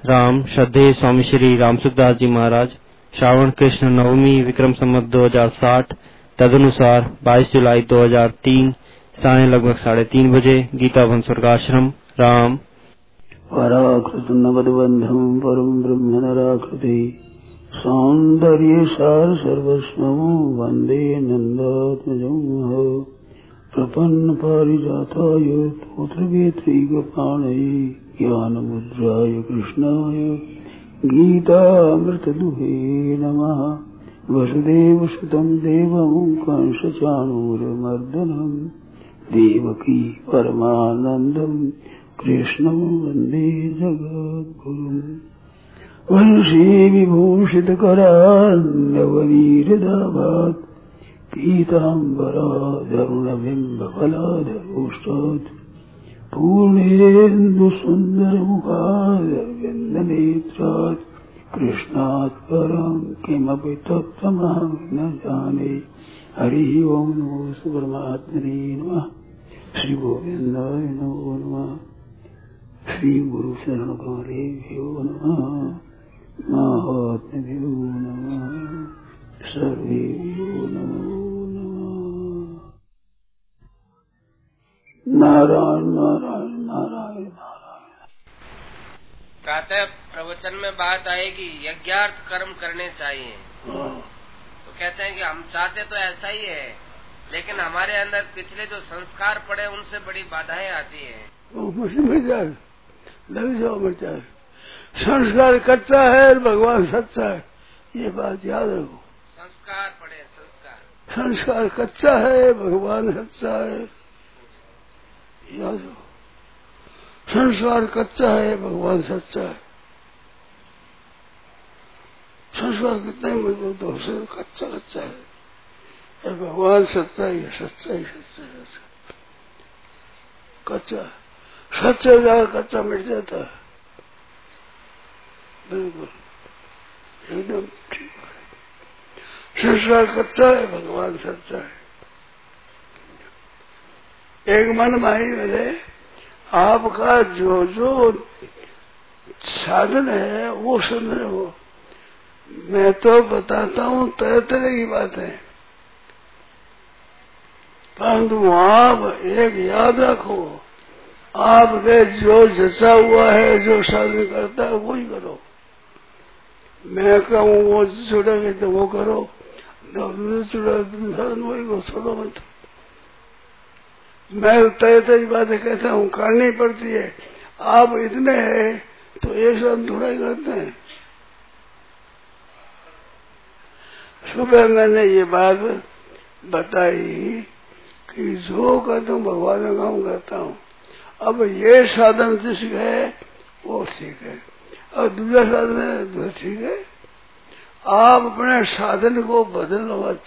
राम श्रद्धेय स्वामी श्री रामसुखदास जी महाराज श्रावण कृष्ण नवमी विक्रम संवत 2060 तदनुसार 22 जुलाई 2003 साय लगभग 3:30 बजे गीता वन स्वर्गाश्रम राम पराकृत नवदबंधम परम ब्रह्म नराकृति सौंदर्य सार सर्वस्वं वंदे नंदात्मजं प्रपन्न पारिजाताय तोत्रवेत्रैकपाणये ज्ञानमुद्राय कृष्णाय गीतामृतदुहे नमः। वसुदेवसुतं देवं कंसचाणूरमर्दनं देवकी परमानन्दं कृष्णं वन्दे जगद्गुरुम्। वंशी विभूषितकरान्नवनीरदाभात् पीताम्बराधरुणबिम्बफलाधरोष्टात् पूर्णेन्दुसुन्दरमुखारविन्दनेत्रात् कृष्णात् परं किमपि तत्त्वमहं न जाने। हरिः ओं नमो परमात्मने नमः। श्री गोविन्दाय नमो नमः। श्री गुरु शरण कमलेभ्यो नमः। महात्म्यो नमः। सर्वेभ्यो नमो नमः। नारायण नारायण नारायण नारायण। प्रातः प्रवचन में बात आएगी यज्ञार्थ कर्म करने चाहिए। तो कहते हैं कि हम चाहते तो ऐसा ही है, लेकिन हमारे अंदर पिछले जो संस्कार पड़े उनसे बड़ी बाधाएं आती हैं। संस्कार कच्चा है, भगवान सच्चा है, ये बात याद रखो। संस्कार पड़े, संस्कार कच्चा है, भगवान सच्चा है, याद रखो। संस्कार कच्चा है, भगवान सच्चा है। संस्कार कितना मजबूत हो, कच्चा कच्चा है, भगवान सच्चा ही है, सच्चा ही सच्चा है। कच्चा सच्चा जाकर कच्चा मिट जाता है। बिल्कुल एकदम ठीक है। संस्कार कच्चा है, भगवान सच्चा है। एक मन माही मेरे आपका जो जो साधन है वो सुन रहे हो। मैं तो बताता हूँ तरह तरह की बातें, परंतु आप एक याद रखो, आपके जो जचा हुआ है, जो साधन करता है वही करो। मैं कहूँ वो छुड़ेंगे तो वो करो, साधन वही को छोड़ो मत। मैं तरह तरह की बातें कहता हूँ, करनी पड़ती है। आप इतने हैं तो एक साथ थोड़ा ही करते हैं। सुबह मैंने ये बात बताई कि जो करता हूँ भगवान का काम करता हूँ। अब ये साधन जिसका है वो ठीक है, और दूसरा साधन है तो ठीक है। आप अपने साधन को बदलो मत।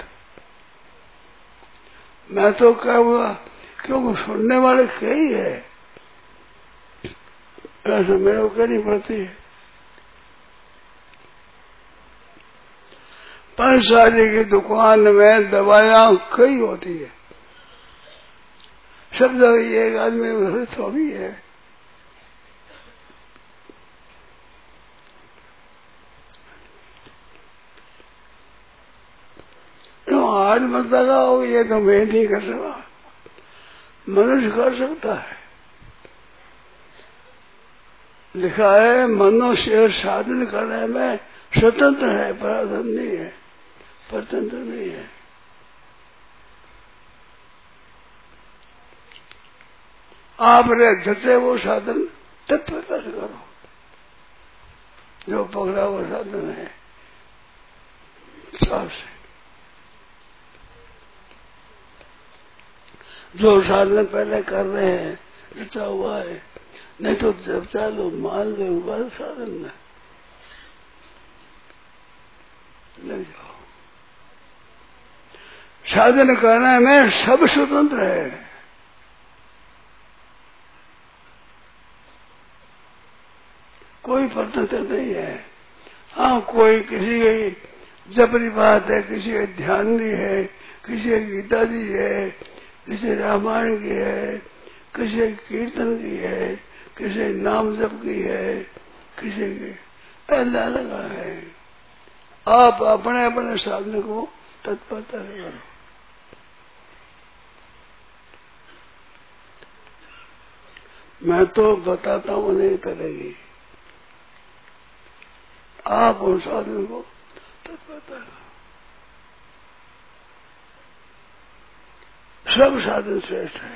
मैं तो कहूँगा, क्योंकि सुनने वाले कई है, ऐसा मेरे को करनी पड़ती है। 5 साल की दुकान में दवाइयाँ कई होती है, सब दवाई एक आदमी थोड़ी है। आज मत लगाओ, ये तो मैं नहीं कर सकता, मनुष्य कर सकता है। लिखा है मनुष्य साधन करने में स्वतंत्र है, पराधन नहीं है, परतंत्र नहीं है। आपने जते वो साधन तत्परता से करो, जो पकड़ा वो साधन है चाव से। जो साधन पहले कर रहे हैं जचा हुआ है, नहीं तो जब चालो मान लो बस साधन में लग जाओ। साधन करने में सब स्वतंत्र है। कोई परतंत्र नहीं है। हाँ, कोई किसी की जबरी बात है, किसी की ध्यान दी है, किसी की गीता दी है, किसी रामायण की है, किसी कीर्तन की है, किसी नाम जप की है, किसी के अल्लाह लगा है। आप अपने अपने साधन को तत्परता करो। मैं तो बताता हूँ नहीं करेगी, आप उन साधन को तत्परता करो। सब साधन श्रेष्ठ है।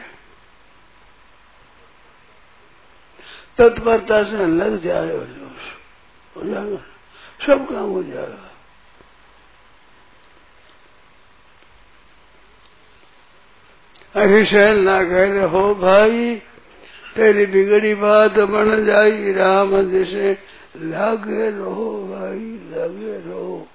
तत्परता से लग जाए हो जाएगा, सब काम हो जाएगा। ऐसे ना कह रहे हो भाई, तेरी बिगड़ी बात बन जाई राम जैसे, लगे रहो भाई, लगे रहो।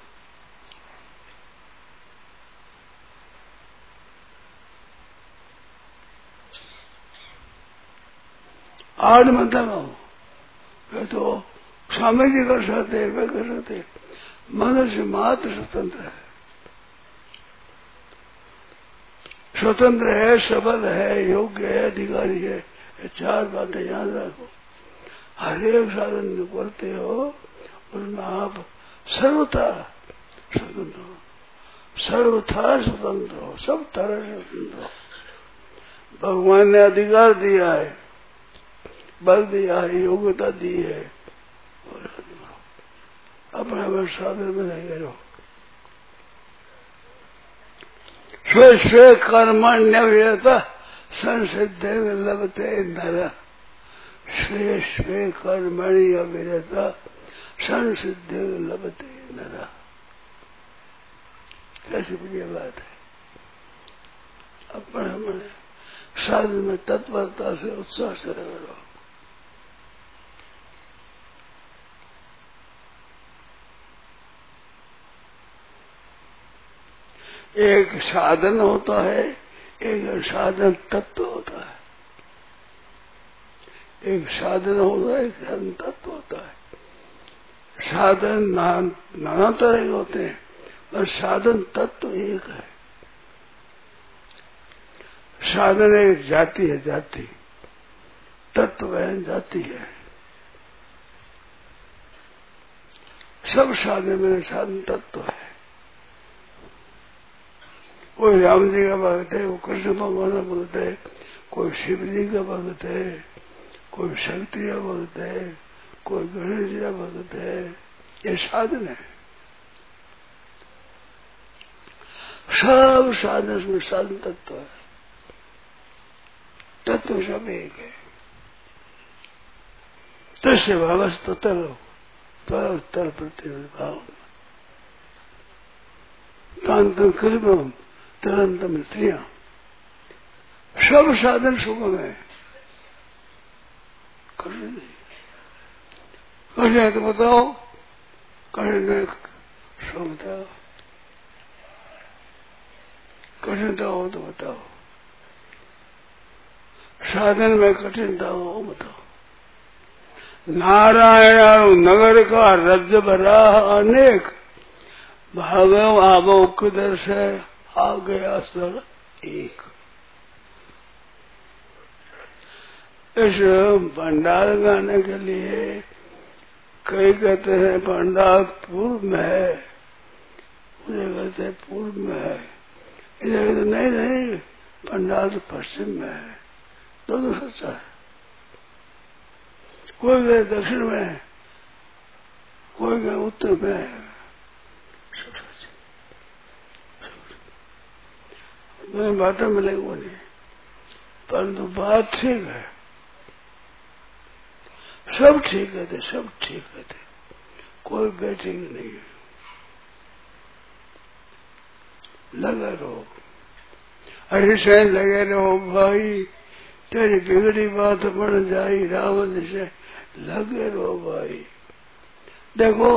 आड़ मत लगाओ, वे तो स्वामी जी कर सकते, वे कर सकते। मनुष्य मात्र स्वतंत्र है, स्वतंत्र है, सबल है, योग्य है, अधिकारी है। ये चार बातें याद रखो। हर एक साधन जो करते हो उसमें आप सर्वथा स्वतंत्र हो, सर्वथा स्वतंत्र हो, सब तरह से स्वतंत्र हो। भगवान ने अधिकार दिया है, बल दिया है, योग्यता दी है, और अपने अपने साधन में लगे रहो। स्वे स्वे कर्मण्य विरता संसिद्धे लभते नर। स्वे स्वे कर्मण्य विरता संसिद्धे लभते नर। कैसी बढ़िया बात है। अपने अपने साधन में तत्परता से, उत्साह से लगे रहो। एक साधन होता है, एक साधन तत्व होता है। एक साधन होता है, एक साधन तत्व होता है। साधन नाना तरह के होते हैं, और साधन तत्व एक है। साधन एक जाति है, जाति। तत्व है, जाति है। सब साधन में साधन तत्व है। कोई राम जी का भक्त है, वो कृष्ण भगवान का भक्त है, कोई शिव जी का भक्त है, कोई शक्ति का भक्त है, कोई गणेश जी का भक्त है। ये साधन है। सब साधन में साधन तत्व है। तत्व सब एक है। तस्य भावस्तु तल प्रतिभाव कांतम कृष्णम तरंतम स्त्रिया। सब साधन सुगम है। कठिन है तो बताओ, कठिन है सो बताओ, कठिनता हो तो बताओ, साधन में कठिनता हो बताओ। नारायण नगर का राज्य भरा अनेक, भागव आवो किधर से आ गया सर एक। इस भंडार गाने के लिए कई कहते हैं भंडार पूर्व में है, मुझे कहते हैं पूर्व में है, इधर कहते नहीं भंडार तो पश्चिम में है। दोनों सच्चा है। कोई गए दक्षिण में, कोई गए उत्तर में, मैं बातें मिलेगी वो नहीं, परंतु बात ठीक है। सब ठीक है थे, सब ठीक है थे, कोई बैठेगी नहीं। लगे रहो, ऐसे लगे रहो भाई, तेरी बिगड़ी बात बन जाई रावण से। लगे रहो भाई। देखो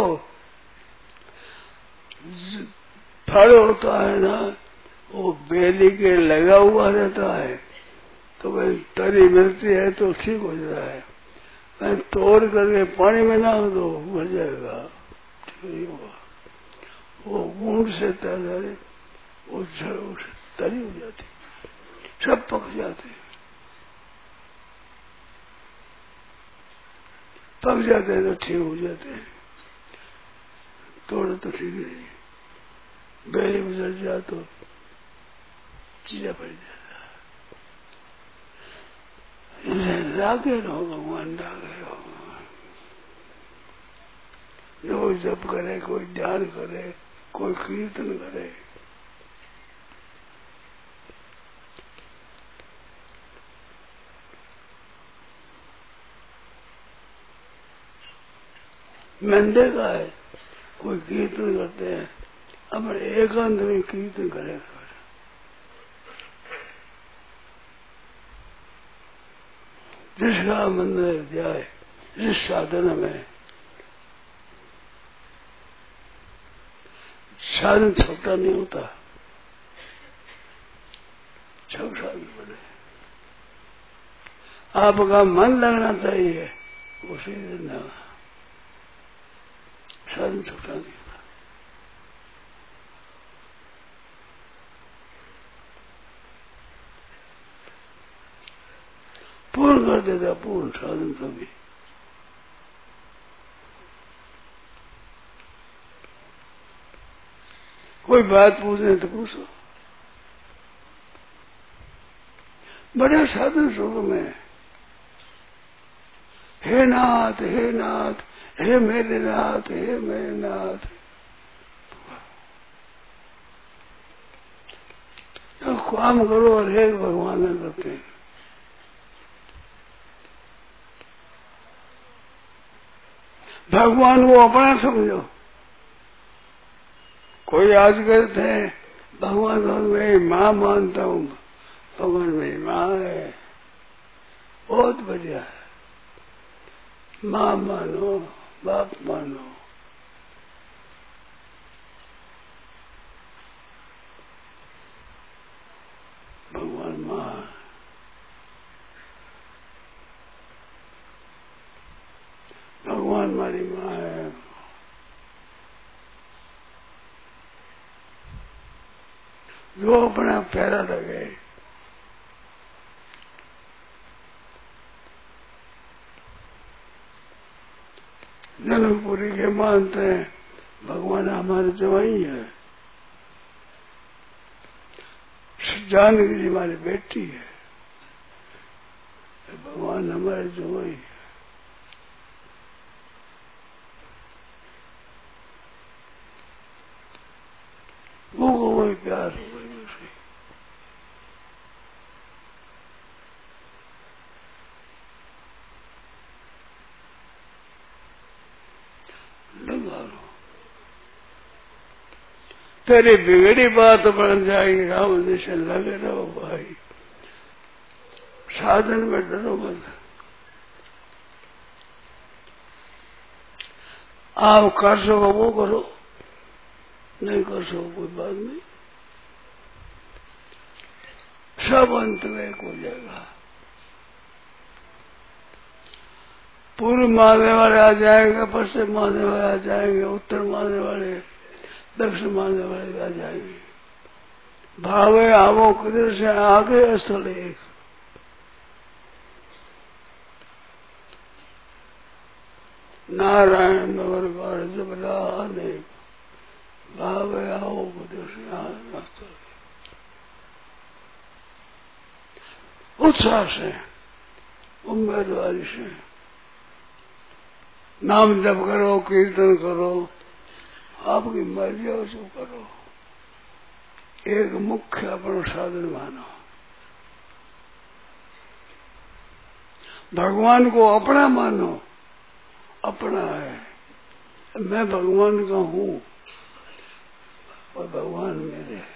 फल होता है ना, वो बेली के लगा हुआ रहता है, तो भाई तरी मिलती है तो ठीक हो जाता है। मैं तोड़ करके पानी में नाख दो, मर जाएगा, ठीक नहीं होगा। वो गुंड से तैयार वो तरी हो जाती, सब पक जाते। पक जाते हैं तो ठीक हो जाते हैं, तोड़े तो ठीक नहीं, बेली में जल जाए तो चीजा पड़ जाता। लागे रहो भगवान, लागे रहो। जो जप करे, कोई ध्यान करे, कोई कीर्तन करे, मैंने देखा है कोई कीर्तन करते हैं, अब एकांत में कीर्तन करेगा, जिसका मन लग जाए, जिस साधन में, साधन छोटा नहीं होता, छोटा भी बड़े, आपका मन लगना चाहिए उसी दिन, साधन छोटा नहीं होता। पूर्ण कर देता, पूर्ण साधन कभी। कोई बात पूछने तो पूछो, बड़े साधन सुख में, हे नाथ, हे नाथ, हे मेरे नाथ, हे मेरे नाथ, तो काम करो और हे भगवान करते हैं। भगवान को अपना समझो। कोई आज कहते हैं भगवान को मैं माँ मानता हूँ, भगवान मेरी माँ है, बहुत बढ़िया है, माँ मानो, बाप मानो, भगवान माँ है। भगवान हमारी माँ है। जो अपना प्यारा लगे, जनकपुरी के मानते हैं भगवान हमारे जवाई है, जानकी जी हमारी बेटी है, भगवान हमारे जवाई है। वो वही प्यार हो गई उसे। लगा लो, तेरी बिगड़ी बात बन जाएगी, राम जैसे लगे रहो भाई, साधन में डरो मत। आप कर सको वो करो, नहीं कर सको कोई बात नहीं, सब अंत में एक हो जाएगा। पूर्व मानने वाले आ जाएंगे, पश्चिम मानने वाले आ जाएंगे, उत्तर मानने वाले, दक्षिण मानने वाले आ जाएंगे। भावे आवो किधर से आगे स्थल एक। नारायण नगर का जबला अनेक, भावे आओ किधर से आगे स्थल। उत्साह से, उम्मीदवारी से नाम जप करो, कीर्तन करो, आपकी मर्जी हो सो करो। एक मुख्य अपना साधन मानो, भगवान को अपना मानो, अपना है, मैं भगवान का हूँ और भगवान मेरे है।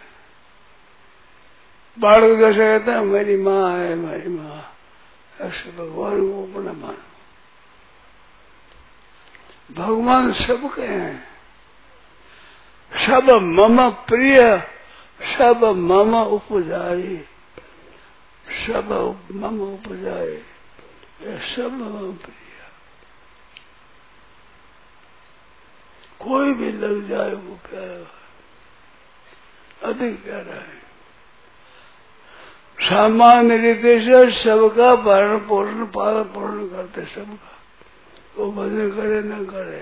बालक जैसे कहता है मेरी माँ है, मेरी माँ, ऐसे भगवान को अपना मानो। भगवान सबके हैं, सब मम प्रिय, सब मम उपजाए, सब मम उपजाए, सब मम प्रिय। कोई भी लग जाए वो प्यारा है, अधिक प्यारा है। सामान्य रीति से सबका भरण पोषण पालन पोषण करते, सबका वो भजन करे न करे।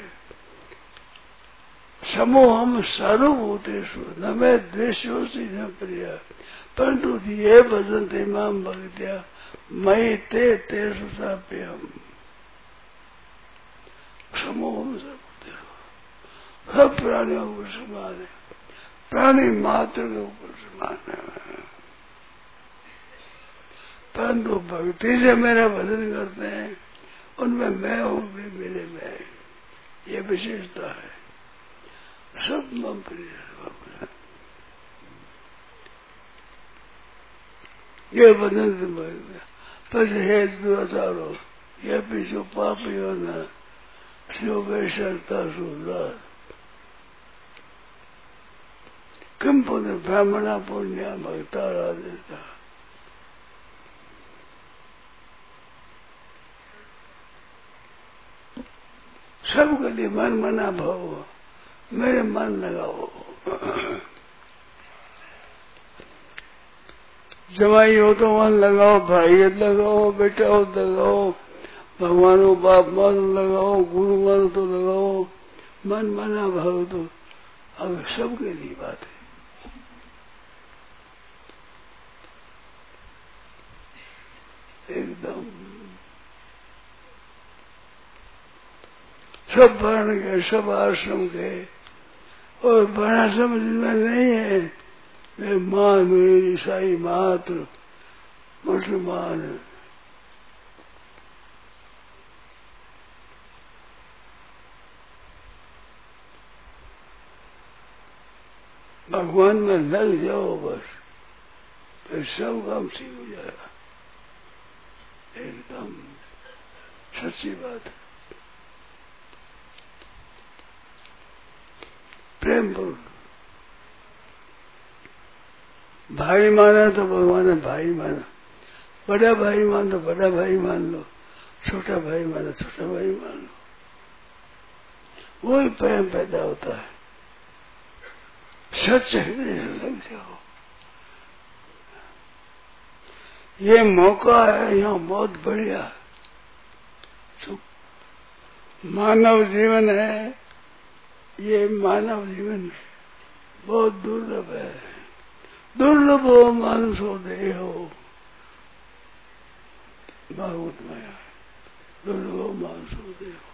समूहम सर्वभूतेषु न मैं द्वेषोऽसि न प्रिय परंतु ये भजन्ते माम भक्त्या मयि ते तेषु साप्यहम्। समूहम सर्वभूतेषु, सब प्राणियों को समान है, प्राणी मात्र के ऊपर समान है। परंतु भक्ति से मेरा भजन करते हैं उनमें मैं हूँ, वे मेरे में है, ये विशेषता है। सब मम प्रिय, ये भजन से बस है दुराचारो ये पीछे पापी होना शिव वैशक्ता सुधार किम पुण्य ब्राह्मणा पुण्य भक्ता राजता। सबके लिए मन मना भाव, मेरे मन लगाओ। जमाई हो तो मन लगाओ, भाईयत लगाओ, बेटा हो तो लगाओ, भगवान हो बाप मान लगाओ, गुरु मान तो लगाओ, मन मना भाव तो अब सबके लिए बात है। एकदम सब वर्ण के, सब आश्रम के, और वर्ण समझ में नहीं है। वे मां मेरी ईसाई मात्र मुसलमान है। भगवान में लग जाओ बस, फिर सब काम ठीक हो जाएगा। एकदम सच्ची बात है। प्रेम पूर्ण भाई माना तो भगवान ने भाई माना, बड़ा भाई मान तो बड़ा भाई मान लो, छोटा भाई माना छोटा भाई मान लो, वही प्रेम पैदा होता है। सच हृदय लग जाओ। ये मौका है, यहाँ बहुत बढ़िया तो मानव जीवन है। ये मानव जीवन बहुत दुर्लभ है। दुर्लभ हो मानुषो देहो, भागवत में दुर्लभ हो मानुषो देहो।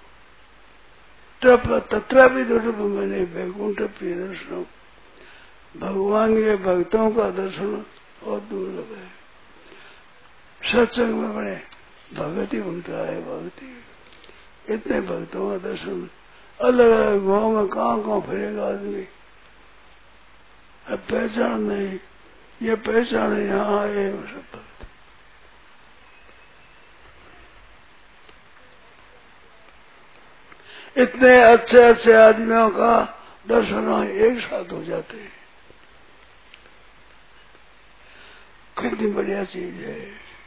तत्र भी दुर्लभ मैंने वैकुंठ प्रिय दर्शन, भगवान के भक्तों का दर्शन बहुत दुर्लभ है। सत्संग में बड़े भगत ही बनता है। भक्ति इतने भक्तों का दर्शन अलग अलग गाँव में कहाँ फिरेगा आदमी, अब पहचान नहीं, ये पहचान यहाँ आए सब भक्त। इतने अच्छे अच्छे आदमियों का दर्शन एक साथ हो जाते हैं, कितनी बढ़िया चीज है।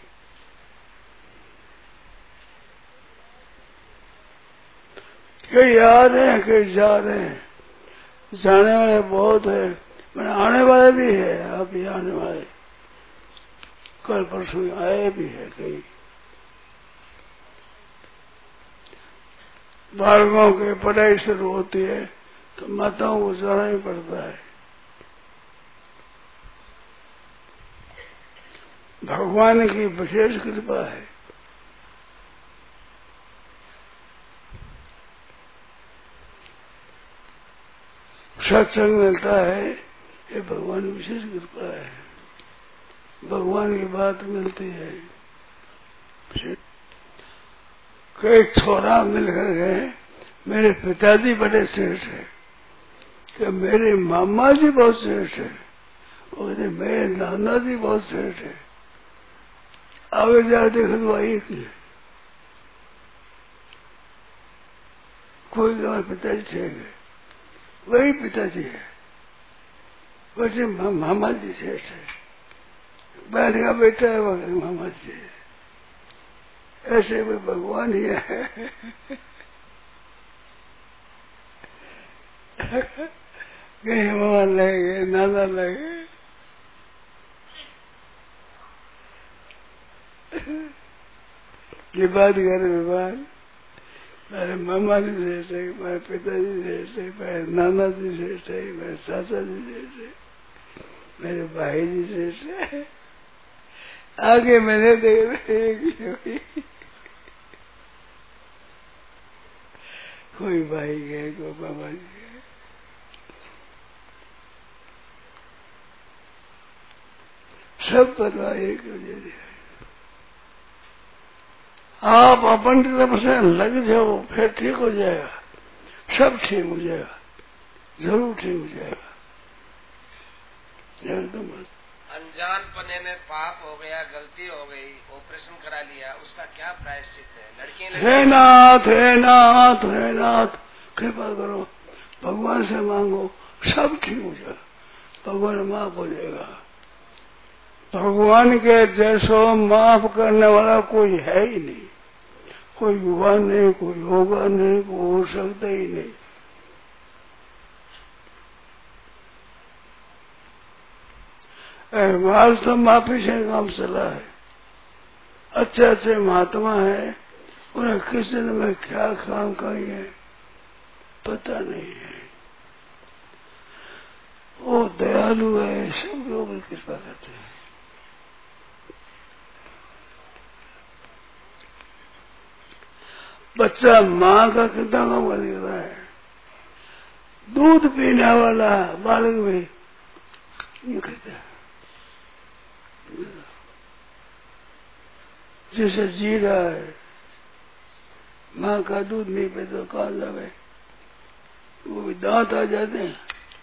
कई आ रहे हैं, कई जा रहे हैं, जाने वाले बहुत है, मैंने आने वाले भी है। अभी आने वाले कल परसों आए भी है। कई बालकों के पढ़ाई शुरू होती है तो माताओं को जाना ही पड़ता है। भगवान की विशेष कृपा है। सत्संग मिलता है, ये भगवान की विशेष कृपा है। भगवान की बात मिलती है। कई छोरा मिलकर गए, मेरे पिताजी बड़े श्रेष्ठ है, कि मेरे मामा जी बहुत श्रेष्ठ है, और मेरे नाना जी बहुत श्रेष्ठ है। आगे जा देखो तो एक ही है। कोई हमारे पिताजी ठीक है, वही पिताजी है, वैसे मामा जी श्रेष्ठ है। बहन का बेटा है वह मामा जी है, ऐसे वे भगवान ही है। कहीं मामा लगे, नाना लगे, ये बात कर विवाद, मेरे मामा जी श्रेष्ठ है, मेरे पिताजी श्रेष्ठ है, मेरे नाना जी श्रेष्ठ है, मेरे चाचा जी श्रेष्ठ है, मेरे भाई जी श्रेष्ठ है। आगे मैंने देख रहे कोई भाई गए, कोई मामा जी गए। सब परवाह एक वजह है। आप अपन की तरफ से लग जाओ, फिर ठीक हो जाएगा, सब ठीक हो जाएगा, जरूर ठीक हो जाएगा। एकदम अनजानपने में पाप हो गया, गलती हो गई, ऑपरेशन करा लिया, उसका क्या प्रायश्चित है? लड़की हे नाथ, हे नाथ, हे नाथ, कृपा करो, भगवान से मांगो, सब ठीक हो जाएगा, भगवान माफ हो जाएगा। भगवान के जैसो माफ करने वाला कोई है ही नहीं, कोई हुआ नहीं, कोई होगा नहीं, कोई हो सकता ही नहीं। वास्तव माफी से काम चला है। अच्छे अच्छे महात्मा है, उन्हें किसी ने में क्या काम कही है पता नहीं है। वो दयालु है, सबके ऊपर कृपा करते हैं। बच्चा माँ का कितना काम कर रहा है, दूध पीने वाला बालक भी ये कहते हैं, जैसे जी रहा है, माँ का दूध नहीं पे तो कहाँ जावे, वो भी दांत आ जाते हैं।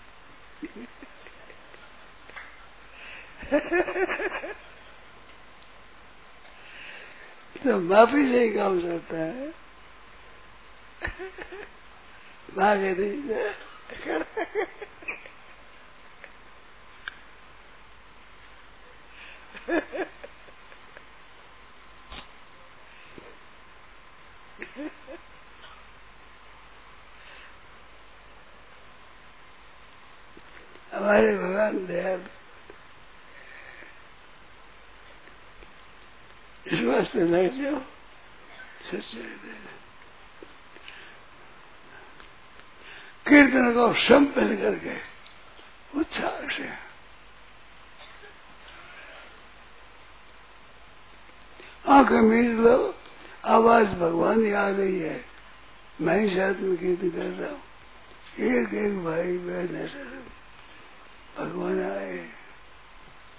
तो माफी से ही काम चलता है। भागे नहीं हमारे भगवान दयालु, इस वास्ते लग जाओ सच्चे। कीर्तन को संपन्न करके उत्साह से आंखें मीट लो, आवाज भगवान ही आ रही है, मैं ही साथ में कीर्तन कर रहा हूँ। एक एक भाई बहन ऐसे भगवान आए।